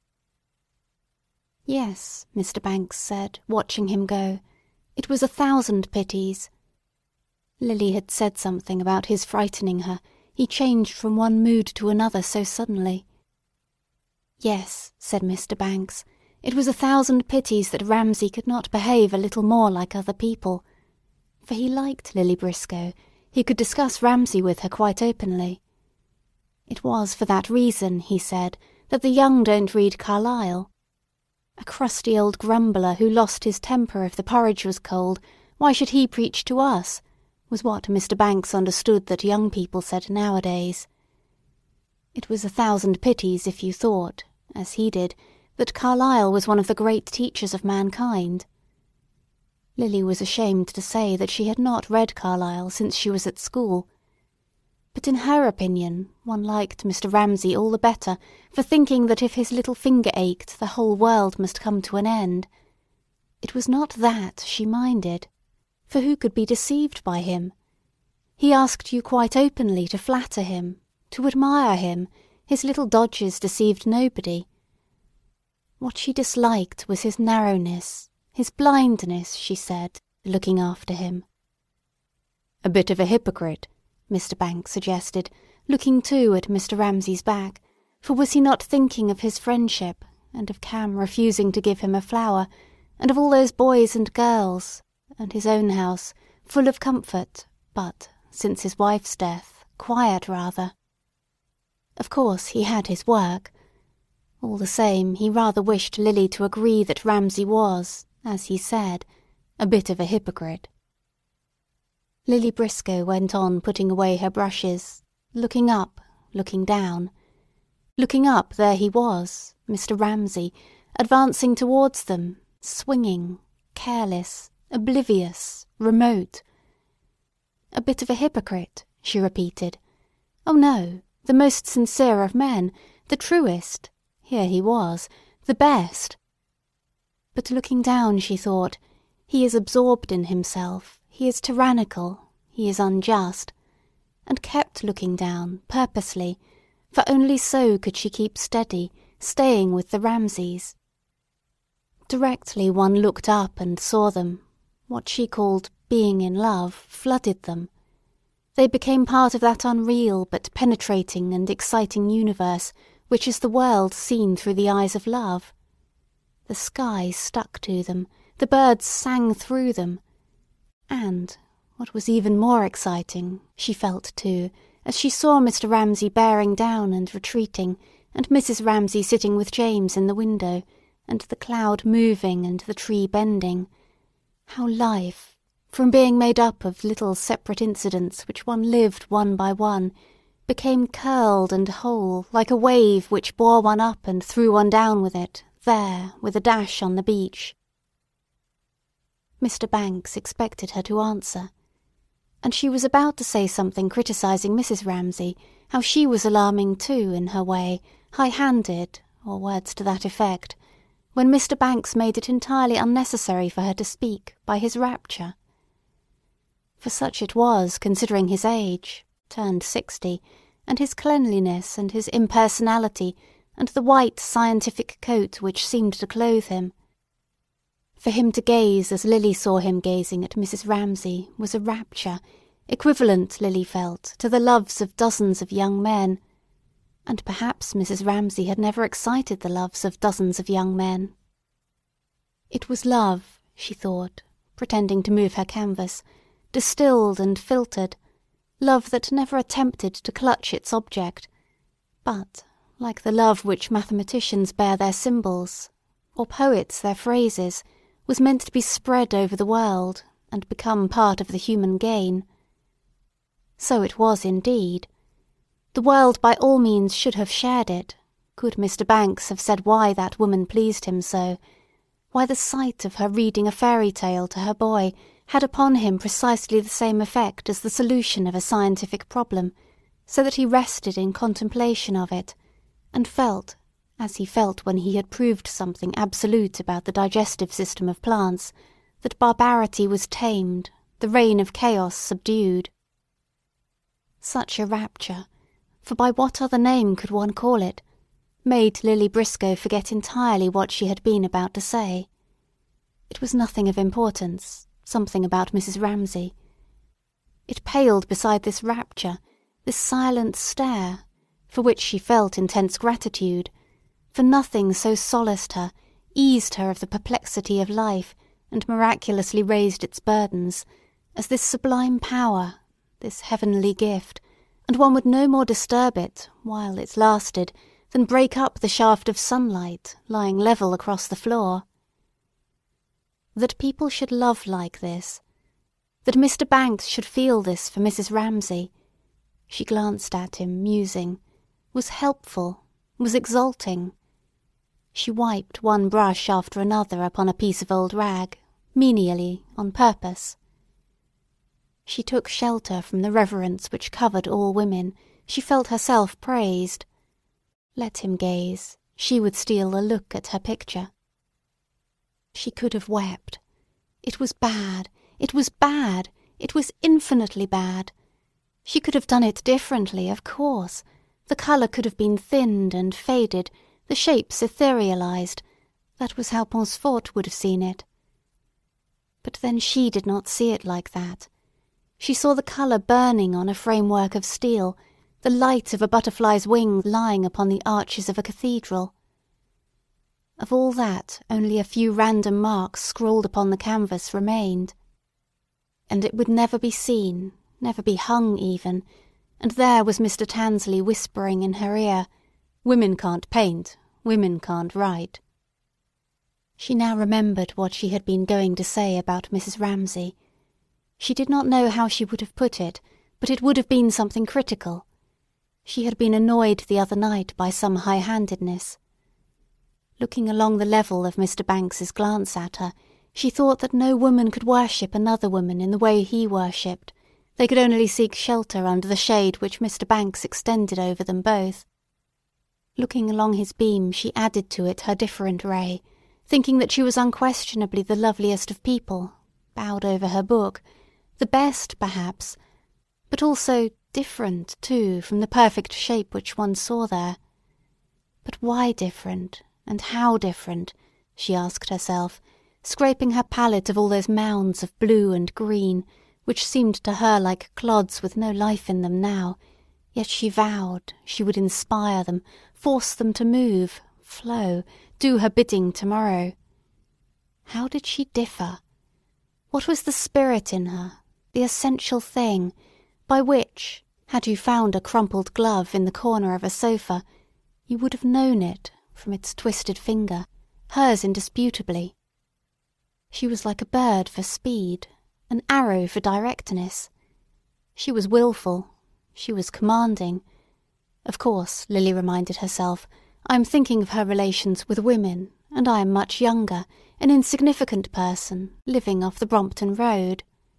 S1: Yes, Mr. Banks said, watching him go, it was 1,000 pities. Lily had said something about his frightening her. He changed from one mood to another so suddenly. Yes, said Mr. Banks, it was 1,000 pities that Ramsay could not behave a little more like other people. For he liked Lily Briscoe. He could discuss Ramsay with her quite openly. It was for that reason, he said, that the young don't read Carlyle. A crusty old grumbler who lost his temper if the porridge was cold, why should he preach to us? Was what Mr. Banks understood that young people said nowadays. It was 1,000 pities if you thought, as he did, that Carlyle was one of the great teachers of mankind. Lily was ashamed to say that she had not read Carlyle since she was at school. But in her opinion, one liked Mr. Ramsay all the better for thinking that if his little finger ached, the whole world must come to an end. It was not that she minded. For who could be deceived by him? He asked you quite openly to flatter him, to admire him. His little dodges deceived nobody. What she disliked was his narrowness, his blindness, she said, looking after him. A bit of a hypocrite, Mr. Banks suggested, looking too at Mr. Ramsay's back, for was he not thinking of his friendship, and of Cam refusing to give him a flower, and of all those boys and girls, and his own house, full of comfort, but, since his wife's death, quiet rather. Of course he had his work. All the same, he rather wished Lily to agree that Ramsay was, as he said, a bit of a hypocrite. Lily Briscoe went on putting away her brushes, looking up, looking down. Looking up, there he was, Mr. Ramsay, advancing towards them, swinging, careless, oblivious, remote. A bit of a hypocrite, she repeated. Oh no, the most sincere of men, the truest. Here he was, the best. But looking down, she thought, he is absorbed in himself, he is tyrannical, he is unjust, and kept looking down, purposely, for only so could she keep steady, staying with the Ramsays. Directly one looked up and saw them, what she called being in love flooded them. They became part of that unreal but penetrating and exciting universe which is the world seen through the eyes of love. The sky stuck to them, the birds sang through them, and, what was even more exciting, she felt too, as she saw Mr. Ramsay bearing down and retreating, and Mrs. Ramsay sitting with James in the window, and the cloud moving and the tree bending, how life, from being made up of little separate incidents which one lived one by one, became curled and whole like a wave which bore one up and threw one down with it, there, with a dash on the beach. Mr. Banks expected her to answer, and she was about to say something criticising Mrs. Ramsay, how she was alarming too, in her way, high-handed, or words to that effect, when Mr. Banks made it entirely unnecessary for her to speak by his rapture. For such it was, considering his age, turned 60, and his cleanliness and his impersonality, and the white scientific coat which seemed to clothe him. For him to gaze as Lily saw him gazing at Mrs. Ramsay was a rapture, equivalent, Lily felt, to the loves of dozens of young men, and perhaps Mrs. Ramsay had never excited the loves of dozens of young men. It was love, she thought, pretending to move her canvas, distilled and filtered, love that never attempted to clutch its object, but, like the love which mathematicians bear their symbols, or poets their phrases, was meant to be spread over the world and become part of the human gain. So it was indeed. The world by all means should have shared it, could Mr. Banks have said why that woman pleased him so, why the sight of her reading a fairy tale to her boy had upon him precisely the same effect as the solution of a scientific problem, so that he rested in contemplation of it, and felt, as he felt when he had proved something absolute about the digestive system of plants, that barbarity was tamed, the reign of chaos subdued. Such a rapture, for by what other name could one call it, made Lily Briscoe forget entirely what she had been about to say. It was nothing of importance, something about Mrs. Ramsay. It paled beside this rapture, this silent stare, for which she felt intense gratitude, for nothing so solaced her, eased her of the perplexity of life, and miraculously raised its burdens, as this sublime power, this heavenly gift, and one would no more disturb it, while it lasted, than break up the shaft of sunlight lying level across the floor. That people should love like this, that Mr. Banks should feel this for Mrs. Ramsay, she glanced at him, musing, was helpful, was exalting. She wiped one brush after another upon a piece of old rag, menially, on purpose. She took shelter from the reverence which covered all women. She felt herself praised. Let him gaze, she would steal a look at her picture. She could have wept. It was bad, it was bad, it was infinitely bad. She could have done it differently, of course. The colour could have been thinned and faded, the shapes etherealized. That was how Pansfort would have seen it. But then she did not see it like that. She saw the colour burning on a framework of steel, the light of a butterfly's wing lying upon the arches of a cathedral. Of all that only a few random marks scrawled upon the canvas remained. And it would never be seen, never be hung even, and there was Mr. Tansley whispering in her ear, "Women can't paint, women can't write." She now remembered what she had been going to say about Mrs. Ramsay. She did not know how she would have put it, but it would have been something critical. She had been annoyed the other night by some high-handedness. Looking along the level of Mr. Banks's glance at her, she thought that no woman could worship another woman in the way he worshipped. They could only seek shelter under the shade which Mr. Banks extended over them both. Looking along his beam, she added to it her different ray, thinking that she was unquestionably the loveliest of people, bowed over her book, the best, perhaps, but also different, too, from the perfect shape which one saw there. But why different, and how different, she asked herself, scraping her palette of all those mounds of blue and green, which seemed to her like clods with no life in them now, yet she vowed she would inspire them, force them to move, flow, do her bidding tomorrow. How did she differ? What was the spirit in her, the essential thing, by which, had you found a crumpled glove in the corner of a sofa, you would have known it from its twisted finger, hers indisputably? She was like a bird for speed, an arrow for directness. She was willful. She was commanding. Of course, Lily reminded herself, I am thinking of her relations with women, and I am much younger, an insignificant person, living off the Brompton Road.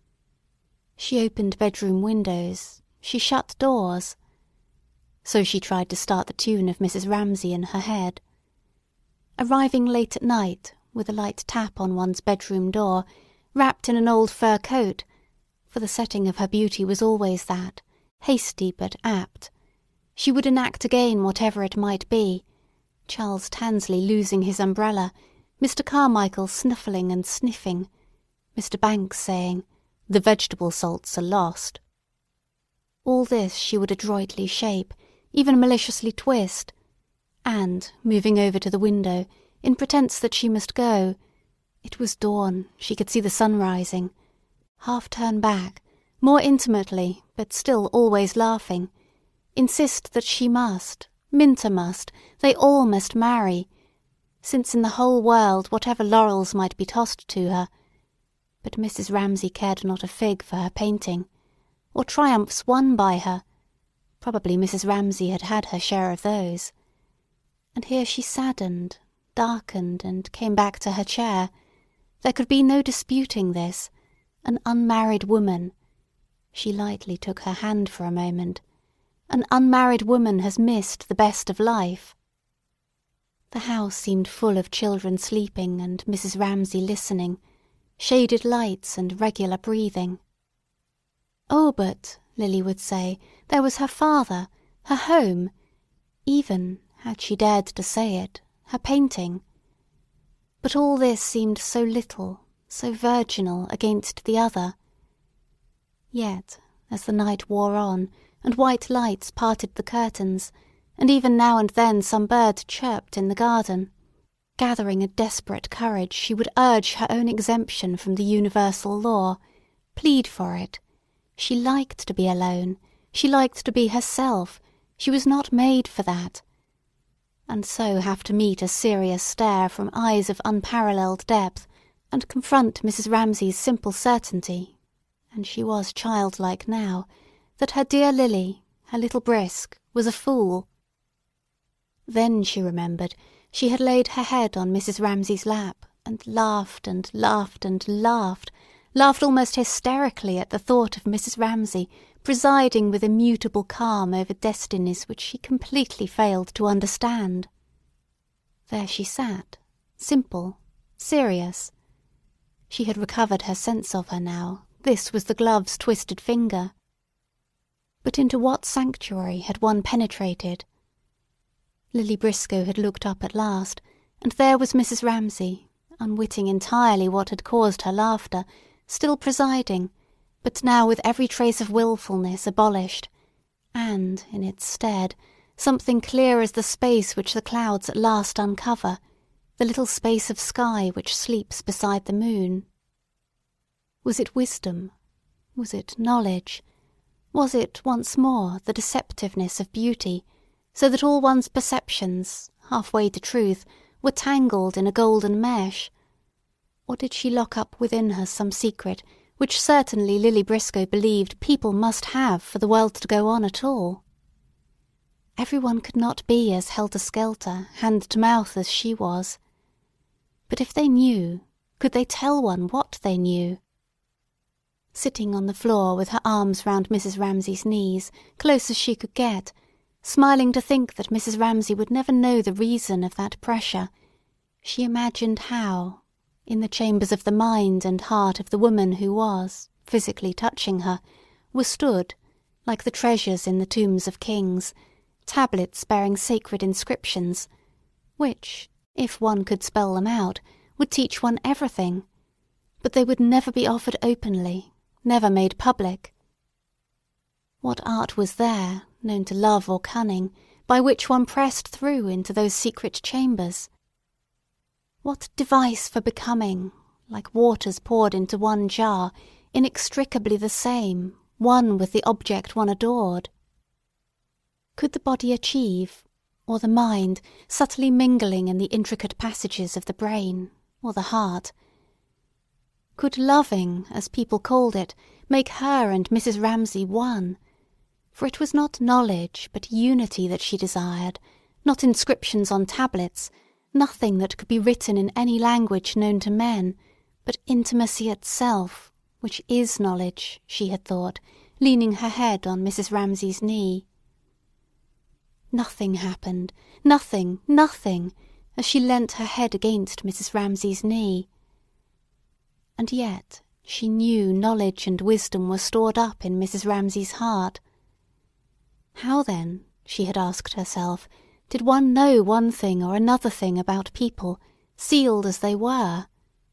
S1: She opened bedroom windows. She shut doors. So she tried to start the tune of Mrs. Ramsay in her head. Arriving late at night, with a light tap on one's bedroom door, wrapped in an old fur coat, for the setting of her beauty was always that, hasty but apt, she would enact again whatever it might be, Charles Tansley losing his umbrella, Mr. Carmichael snuffling and sniffing, Mr. Banks saying, "The vegetable salts are lost." All this she would adroitly shape, even maliciously twist, and, moving over to the window, in pretence that she must go, it was dawn, she could see the sun rising, half turn back, more intimately, but still always laughing, insist that she must, Minta must, they all must marry, since in the whole world whatever laurels might be tossed to her, but Mrs. Ramsay cared not a fig for her painting, or triumphs won by her. Probably Mrs. Ramsay had had her share of those. And here she saddened, darkened, and came back to her chair. There could be no disputing this. An unmarried woman— she lightly took her hand for a moment— an unmarried woman has missed the best of life. The house seemed full of children sleeping and Mrs. Ramsay listening, shaded lights and regular breathing. Oh, but, Lily would say, there was her father, her home, even, had she dared to say it, her painting. But all this seemed so little, so virginal against the other. Yet, as the night wore on, and white lights parted the curtains, and even now and then some bird chirped in the garden, gathering a desperate courage, she would urge her own exemption from the universal law, plead for it. She liked to be alone. She liked to be herself. She was not made for that. And so have to meet a serious stare from eyes of unparalleled depth, and confront Mrs. Ramsay's simple certainty, and she was childlike now, that her dear Lily, her little Brisk, was a fool. Then she remembered she had laid her head on Mrs. Ramsay's lap, and laughed and laughed and laughed, laughed almost hysterically at the thought of Mrs. Ramsay presiding with immutable calm over destinies which she completely failed to understand. There she sat, simple, serious. She had recovered her sense of her now. This was the glove's twisted finger. But into what sanctuary had one penetrated? Lily Briscoe had looked up at last, and there was Mrs. Ramsay, unwitting entirely what had caused her laughter, still presiding, but now with every trace of wilfulness abolished, and, in its stead, something clear as the space which the clouds at last uncover, the little space of sky which sleeps beside the moon. Was it wisdom? Was it knowledge? Was it, once more, the deceptiveness of beauty, so that all one's perceptions, half-way to truth, were tangled in a golden mesh? Or did she lock up within her some secret which certainly Lily Briscoe believed people must have for the world to go on at all. Everyone could not be as helter-skelter, hand-to-mouth as she was. But if they knew, could they tell one what they knew? Sitting on the floor with her arms round Mrs. Ramsay's knees, close as she could get, smiling to think that Mrs. Ramsay would never know the reason of that pressure, she imagined how, in the chambers of the mind and heart of the woman who was, physically touching her, were stood, like the treasures in the tombs of kings, tablets bearing sacred inscriptions, which, if one could spell them out, would teach one everything, but they would never be offered openly, never made public. What art was there, known to love or cunning, by which one pressed through into those secret chambers? What device for becoming, like waters poured into one jar, inextricably the same, one with the object one adored? Could the body achieve, or the mind, subtly mingling in the intricate passages of the brain, or the heart? Could loving, as people called it, make her and Mrs. Ramsay one? For it was not knowledge, but unity that she desired, not inscriptions on tablets, nothing that could be written in any language known to men, but intimacy itself, which is knowledge, she had thought, leaning her head on Mrs. Ramsay's knee. Nothing happened, nothing, nothing, as she leant her head against Mrs. Ramsay's knee. And yet she knew knowledge and wisdom were stored up in Mrs. Ramsay's heart. How then, she had asked herself, did one know one thing or another thing about people, sealed as they were?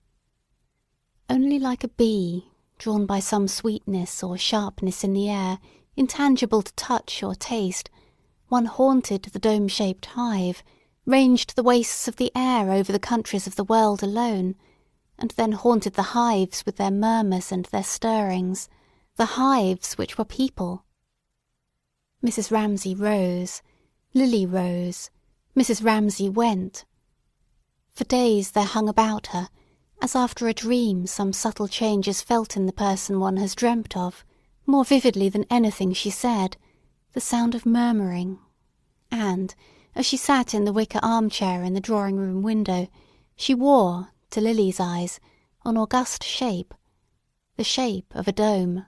S1: Only like a bee, drawn by some sweetness or sharpness in the air, intangible to touch or taste, one haunted the dome-shaped hive, ranged the wastes of the air over the countries of the world alone, and then haunted the hives with their murmurs and their stirrings, the hives which were people. Mrs. Ramsay rose, Lily rose, Mrs. Ramsay went. For days there hung about her, as after a dream some subtle change is felt in the person one has dreamt of, more vividly than anything she said, the sound of murmuring, and, as she sat in the wicker armchair in the drawing-room window, she wore, to Lily's eyes, an august shape, the shape of a dome.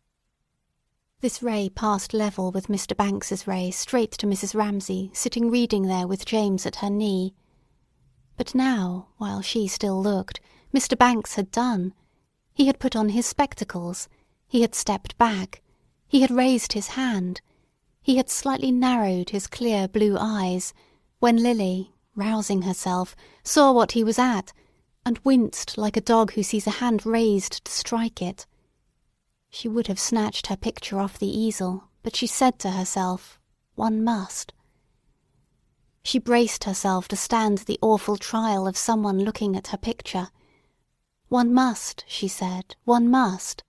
S1: This ray passed level with Mr. Banks's ray straight to Mrs. Ramsay, sitting reading there with James at her knee. But now, while she still looked, Mr. Banks had done. He had put on his spectacles, he had stepped back, he had raised his hand, he had slightly narrowed his clear blue eyes, when Lily, rousing herself, saw what he was at, and winced like a dog who sees a hand raised to strike it. She would have snatched her picture off the easel, but she said to herself, "One must." She braced herself to stand the awful trial of someone looking at her picture. "One must," she said, "one must."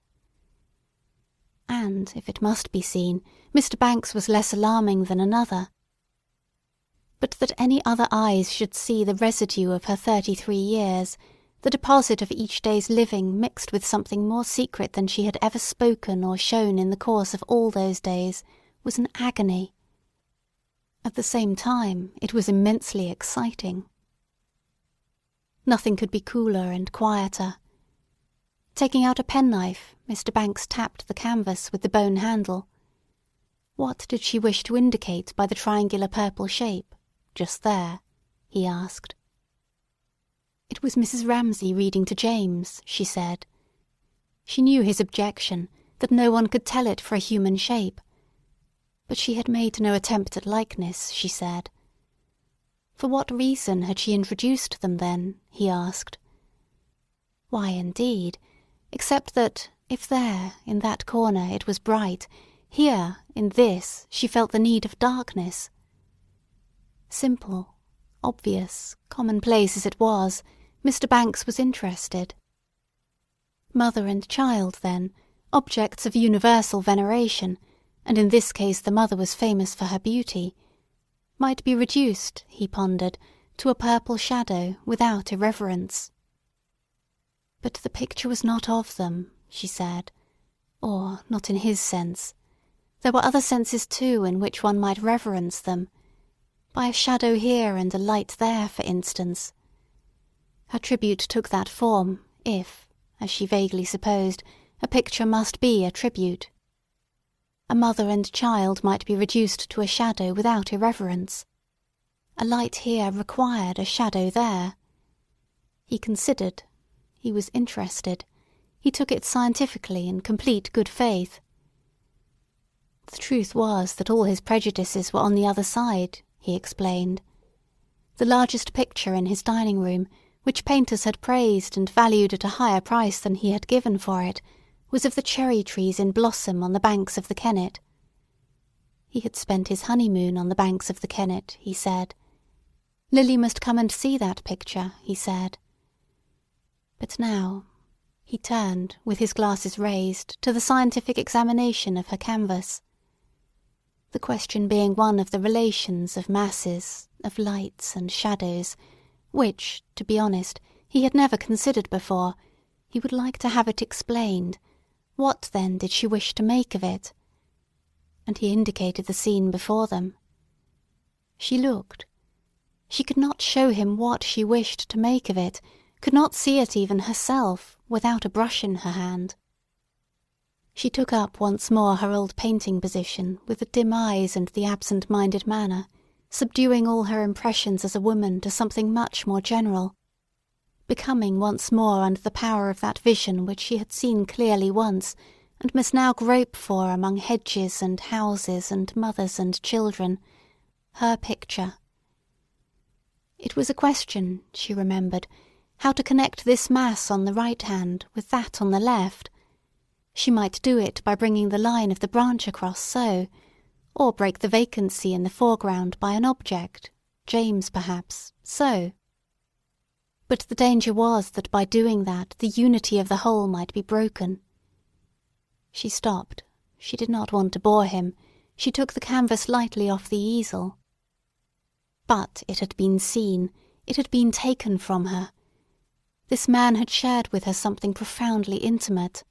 S1: And, if it must be seen, Mr. Banks was less alarming than another. But that any other eyes should see the residue of her 33 years, the deposit of each day's living mixed with something more secret than she had ever spoken or shown in the course of all those days, was an agony. At the same time, it was immensely exciting. Nothing could be cooler and quieter. Taking out a penknife, Mr. Banks tapped the canvas with the bone handle. What did she wish to indicate by the triangular purple shape, just there? He asked. It was Mrs. Ramsay reading to James, she said. She knew his objection, that no one could tell it for a human shape. But she had made no attempt at likeness, she said. For what reason had she introduced them then? He asked. Why, indeed, except that, if there, in that corner, it was bright, here, in this, she felt the need of darkness. Simple, obvious, commonplace as it was, Mr. Banks was interested. Mother and child, then, objects of universal veneration, and in this case the mother was famous for her beauty, might be reduced, he pondered, to a purple shadow without irreverence. But the picture was not of them, she said. Or not in his sense. There were other senses too in which one might reverence them. By a shadow here and a light there, for instance. Her tribute took that form, if, as she vaguely supposed, a picture must be a tribute. A mother and child might be reduced to a shadow without irreverence. A light here required a shadow there. He considered. He was interested. He took it scientifically in complete good faith. The truth was that all his prejudices were on the other side, he explained. The largest picture in his dining room, which painters had praised and valued at a higher price than he had given for it, was of the cherry trees in blossom on the banks of the Kennet. He had spent his honeymoon on the banks of the Kennet, he said. Lily must come and see that picture, he said. But now, he turned, with his glasses raised, to the scientific examination of her canvas. The question being one of the relations of masses, of lights and shadows, which, to be honest, he had never considered before, he would like to have it explained. What, then, did she wish to make of it? And he indicated the scene before them. She looked. She could not show him what she wished to make of it, could not see it even herself, without a brush in her hand. She took up once more her old painting position with the dim eyes and the absent-minded manner, subduing all her impressions as a woman to something much more general, becoming once more under the power of that vision which she had seen clearly once, and must now grope for among hedges and houses and mothers and children, her picture. It was a question, she remembered, how to connect this mass on the right hand with that on the left. She might do it by bringing the line of the branch across so, or break the vacancy in the foreground by an object, James perhaps, so. But the danger was that by doing that the unity of the whole might be broken. She stopped. She did not want to bore him. She took the canvas lightly off the easel. But it had been seen. It had been taken from her. This man had shared with her something profoundly intimate.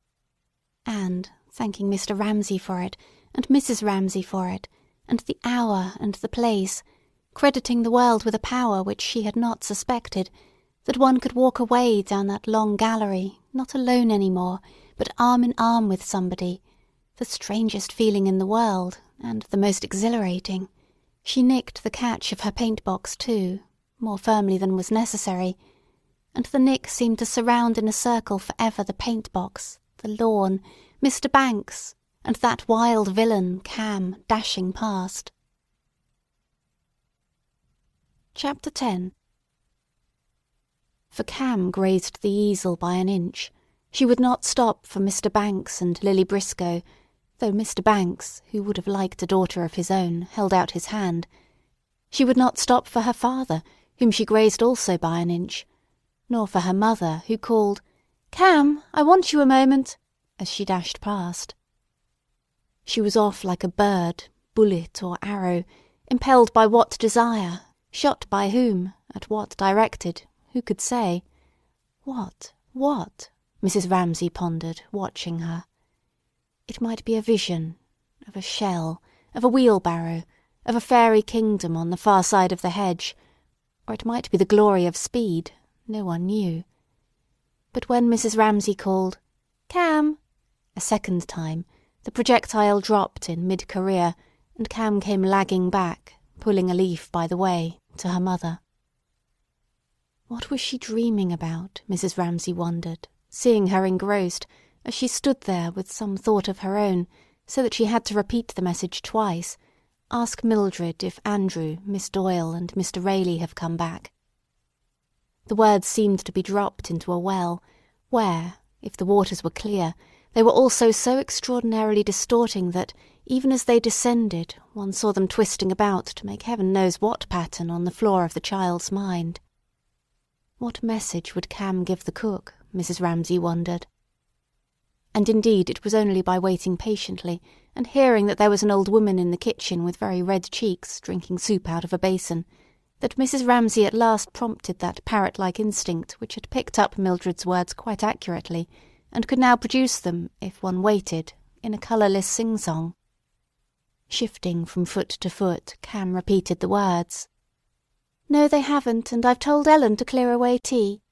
S1: And, thanking Mr. Ramsay for it, and Mrs. Ramsay for it, and the hour and the place, crediting the world with a power which she had not suspected, that one could walk away down that long gallery, not alone any more, but arm in arm with somebody, the strangest feeling in the world, and the most exhilarating. She nicked the catch of her paint-box too, more firmly than was necessary, and the nick seemed to surround in a circle for ever the paint-box, the lawn, Mr. Banks, and that wild villain, Cam, dashing past. Chapter 10. For Cam grazed the easel by an inch. She would not stop for Mr. Banks and Lily Briscoe, though Mr. Banks, who would have liked a daughter of his own, held out his hand. She would not stop for her father, whom she grazed also by an inch, nor for her mother, who called, "Cam, I want you a moment," as she dashed past. She was off like a bird, bullet or arrow, impelled by what desire, shot by whom, at what directed, who could say? What? Mrs. Ramsay pondered, watching her. It might be a vision, of a shell, of a wheelbarrow, of a fairy kingdom on the far side of the hedge, or it might be the glory of speed, no one knew. But when Mrs. Ramsay called, "Cam," a second time, the projectile dropped in mid-career, and Cam came lagging back, pulling a leaf by the way, to her mother. What was she dreaming about, Mrs. Ramsay wondered, seeing her engrossed, as she stood there with some thought of her own, so that she had to repeat the message twice, ask Mildred if Andrew, Miss Doyle, and Mr. Rayleigh have come back. The words seemed to be dropped into a well, where, if the waters were clear, they were also so extraordinarily distorting that, even as they descended, one saw them twisting about to make heaven knows what pattern on the floor of the child's mind. What message would Cam give the cook, Mrs. Ramsay wondered. And indeed it was only by waiting patiently, and hearing that there was an old woman in the kitchen with very red cheeks drinking soup out of a basin, that Mrs. Ramsay at last prompted that parrot-like instinct which had picked up Mildred's words quite accurately, and could now produce them, if one waited, in a colourless sing-song. Shifting from foot to foot, Cam repeated the words. "No, they haven't, and I've told Ellen to clear away tea.